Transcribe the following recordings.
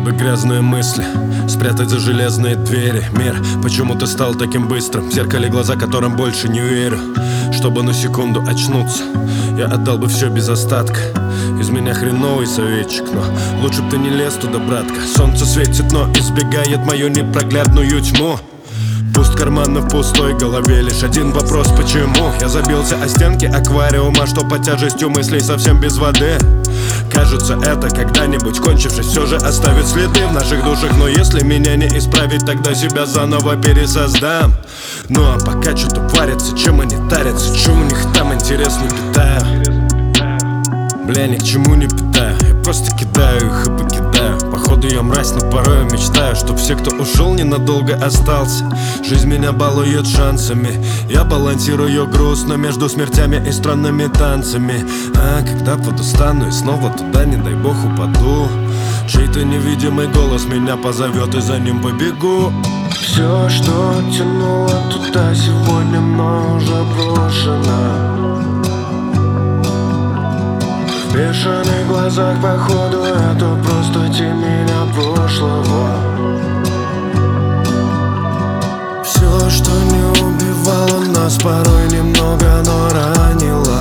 бы грязные мысли спрятать за железные двери. Мир почему-то стал таким быстрым, в зеркале глаза, которым больше не верю. Чтобы на секунду очнуться, я отдал бы все без остатка. Из меня хреновый советчик, но лучше б ты не лез туда, братка. Солнце светит, но избегает мою непроглядную тьму. Пуст карман, но в пустой голове лишь один вопрос: почему? Я забился о стенки аквариума, что под тяжестью мыслей совсем без воды. Кажется, это когда-нибудь кончившись все же оставит следы в наших душах. Но если меня не исправить, тогда себя заново пересоздам. Ну а пока что-то парятся, чем они тарятся, что у них там, интересно, питаю. Бля, ни к чему не питаю, я просто кидаю их и покидаю. Походу я мразь, но порой мечтаю, чтоб все, кто ушел, ненадолго остался. Жизнь меня балует шансами, я балансирую грустно между смертями и странными танцами. А когда подустану и снова туда, не дай бог, упаду, чей-то невидимый голос меня позовет, и за ним побегу. Все, что тянуло туда, сегодня мной уже брошено. В бешеных глазах, походу, это просто тень меня прошлого. Все, что не убивало нас, порой немного, но ранило.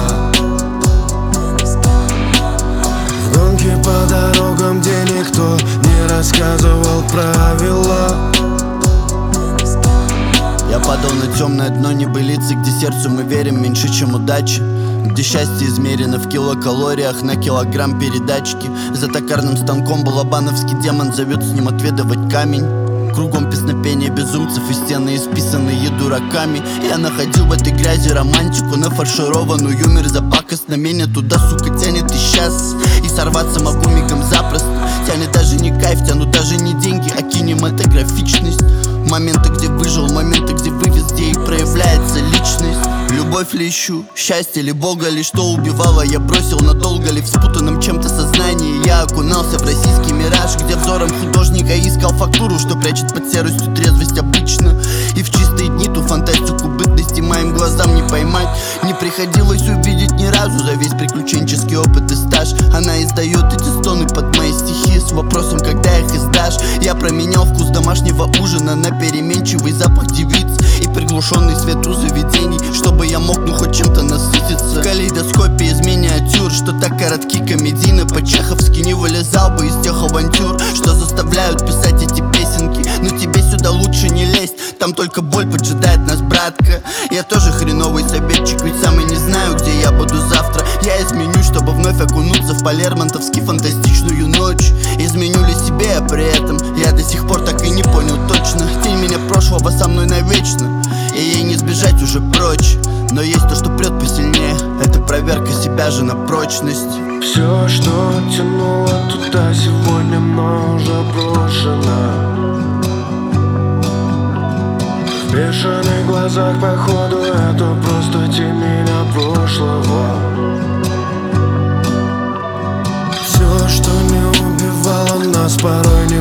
В гонке по дорогам, где никто не рассказывал правила. Я падал на темное дно небылицы, где сердцу мы верим меньше, чем удачи, где счастье измерено в килокалориях на килограмм передачки. За токарным станком балабановский демон зовет с ним отведывать камень. Кругом песнопение безумцев и стены, исписанные дураками. Я находил в этой грязи романтику, нафаршированную мерзопакостно. Меня туда, сука, тянет и сейчас. И сорваться могу мигом запросто. Тянет даже не кайф, тянут даже не деньги, а кинематографичность. Моменты, где выжил, моменты, где вывез, где и проявляется личность. Любовь ли ищу, счастье ли, Бога ли, что убивало, я бросил надолго ли. В спутанном чем-то сознании я окунался в российский мираж, где взором художника искал фактуру, что прячет под серостью трезвость обычно. И в чистые дни ту фантастику бытности моим глазам не поймать не приходилось увидеть ни разу за весь приключенческий опыт и стаж. Она издает эти стоны под мои стихи с вопросом, когда их издашь. Я променял вкус домашнего ужина на переменчивый запах девиц и приглушенный свет у заведений, чтобы я мог ну хоть чем-то насытиться. В калейдоскопе из миниатюр, что так коротки комедийно по-чеховски, не вылезал бы из тех авантюр, что заставляют писать эти песенки. Но тебе сюда лучше не лезть, там только боль поджидает нас, братка. Я тоже хреновый советчик, ведь сам и не знаю, где я буду завтра. Я изменю, чтобы вновь окунуться в палермонтовски фантастичную ночь. Изменю ли себе, а при этом я до сих пор так и не понял точно. Тень меня прошлого со мной навечно, и ей не сбежать уже прочь. Но есть то, что прет посильнее, это проверка себя же на прочность. Все, что тянуло туда, сегодня мной уже брошено. В бешеных глазах, походу, это просто тень меня прошлого. Все, что не убивало нас, порой